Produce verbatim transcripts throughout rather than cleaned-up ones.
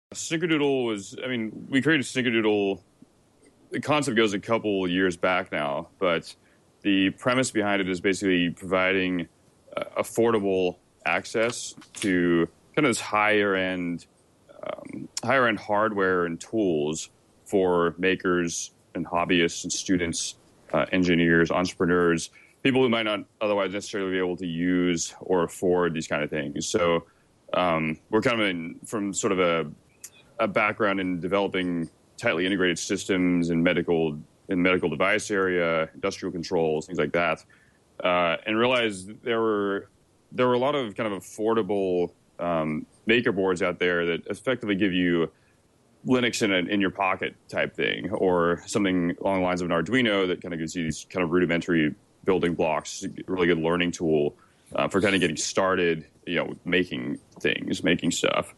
Snickerdoodle was, I mean, we created Snickerdoodle. The concept goes a couple years back now, but the premise behind it is basically providing uh, affordable access to kind of this higher end, um, higher end hardware and tools for makers and hobbyists and students, uh, engineers, entrepreneurs, people who might not otherwise necessarily be able to use or afford these kind of things. So um, we're kind of in, from sort of a, a background in developing tightly integrated systems in medical in medical device area, industrial controls, things like that, uh, and realized there were there were a lot of kind of affordable um, maker boards out there that effectively give you Linux in, a, in your pocket type thing, or something along the lines of an Arduino that kind of gives you these kind of rudimentary building blocks, a really good learning tool uh, for kind of getting started, you know, making things, making stuff.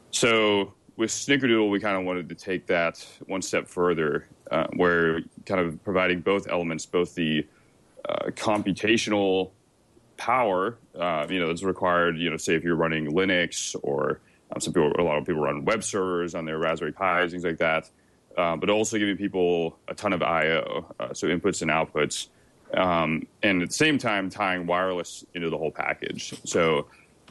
So with Snickerdoodle, we kind of wanted to take that one step further, uh, where kind of providing both elements, both the uh, computational power, uh, you know, that's required, you know, say if you're running Linux, or um, some people, a lot of people run web servers on their Raspberry Pis, things like that, uh, but also giving people a ton of I O, uh, so inputs and outputs, um, and at the same time tying wireless into the whole package. So,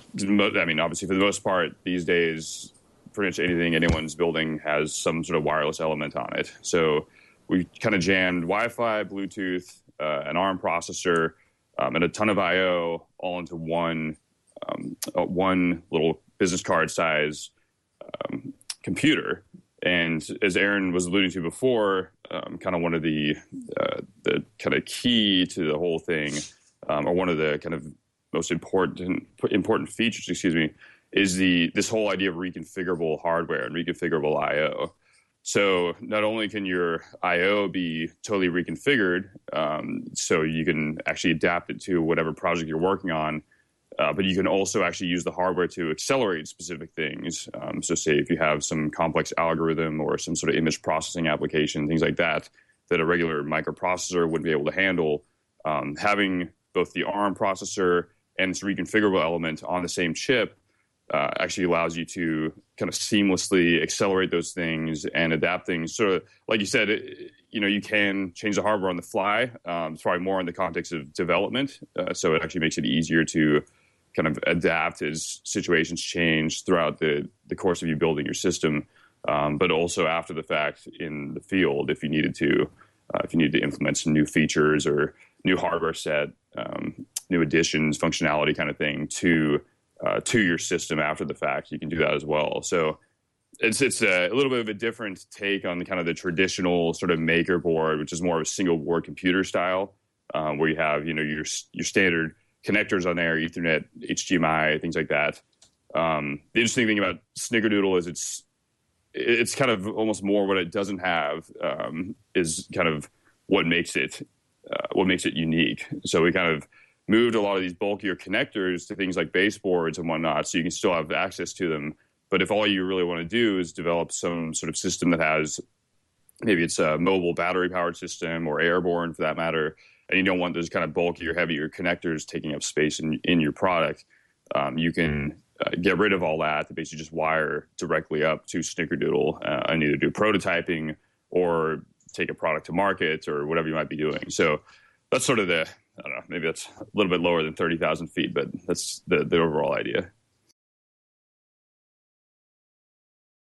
I mean, obviously, for the most part, these days, pretty much anything anyone's building has some sort of wireless element on it. So we kind of jammed Wi-Fi, Bluetooth, uh, an ARM processor, um, and a ton of I O all into one um, uh, one little business card size um, computer. And as Aaron was alluding to before, um, kind of one of the uh, the kind of key to the whole thing, um, or one of the kind of most important important features, excuse me, is the this whole idea of reconfigurable hardware and reconfigurable I O. So not only can your I O be totally reconfigured, um, so you can actually adapt it to whatever project you're working on, uh, but you can also actually use the hardware to accelerate specific things. Um, so say if you have some complex algorithm or some sort of image processing application, things like that, that a regular microprocessor wouldn't be able to handle, um, having both the ARM processor and its reconfigurable element on the same chip Uh, actually allows you to kind of seamlessly accelerate those things and adapt things. So, like you said, it, you know, you can change the hardware on the fly. Um, it's probably more in the context of development. Uh, so it actually makes it easier to kind of adapt as situations change throughout the, the course of you building your system. Um, but also after the fact in the field, if you needed to, uh, if you needed to implement some new features or new hardware set, um, new additions, functionality kind of thing to Uh, to your system after the fact, you can do that as well. So it's it's a, a little bit of a different take on the kind of the traditional sort of maker board, which is more of a single board computer style, um, where you have, you know, your your standard connectors on there, Ethernet, H D M I, things like that. Um, the interesting thing about Snickerdoodle is it's it's kind of almost more what it doesn't have, um, is kind of what makes it uh, what makes it unique. So we kind of moved a lot of these bulkier connectors to things like baseboards and whatnot, so you can still have access to them. But if all you really want to do is develop some sort of system that has, maybe it's a mobile battery-powered system or airborne for that matter, and you don't want those kind of bulkier, heavier connectors taking up space in, in your product, um, you can uh, get rid of all that to basically just wire directly up to Snickerdoodle uh, and either do prototyping or take a product to market or whatever you might be doing. So that's sort of the, I don't know, maybe that's a little bit lower than thirty thousand feet, but that's the, the overall idea.